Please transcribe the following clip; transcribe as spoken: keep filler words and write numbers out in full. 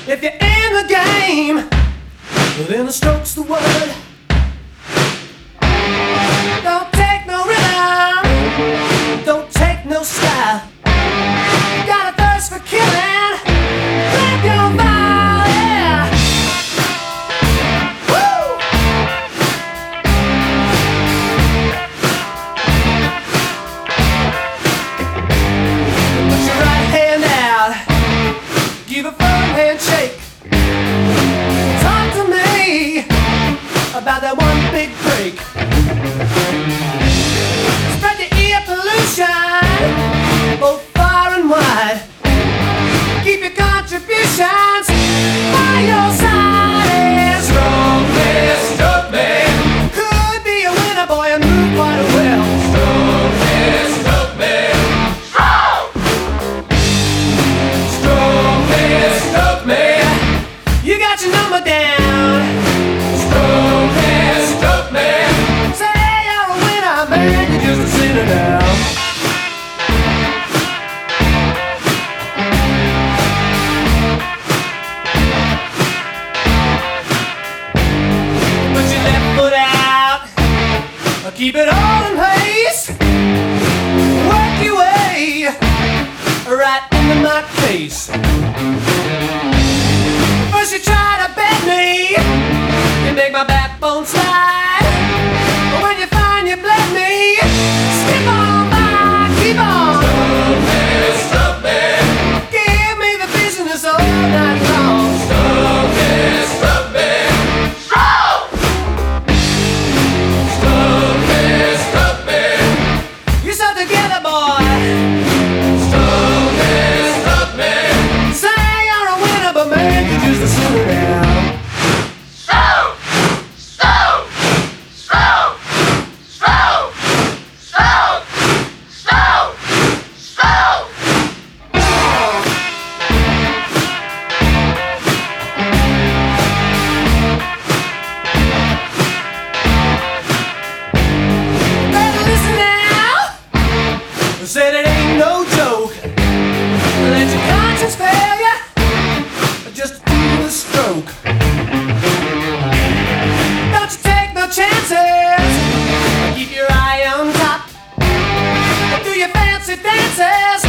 If you're in the game, then the stroke's the word. Don't take no rhythm, don't take no style. Got a thirst for killing, grab your vial, yeah. Woo! Put your right hand out, give a firm handshake. Talk to me about that one big break. Spread the ear pollution both far and wide. Keep your contributions by your side. Stroke me, stroke me. Could be a winner, boy, and move quite well. Stroke me, stroke me. Stroke! Stroke me, stroke me. You got your number down. Stroke me, stroke me. Say you're a winner, man, you're just a sinner now. Put your left foot out, keep it all in place. Work your way right into my face. First you try to bend me, you make my backbone slide. But when you find you bled me, skip on by, keep on. Stroke me, stroke me. Give me the business all night long. Stroke me, stroke me. Stroke! Stroke me, stroke me. You're so together, boy. Stroke me, stroke me. Say you're a winner, but man, you're just a sinner now. Stroke! Stroke! Stroke! Stroke! Stroke! Stroke! Stroke! Better listen now. Said it ain't no joke. Let your conscience fail ya. Just do the stroke. Don't you take no chances. Keep your eye on top. Do your fancy dances.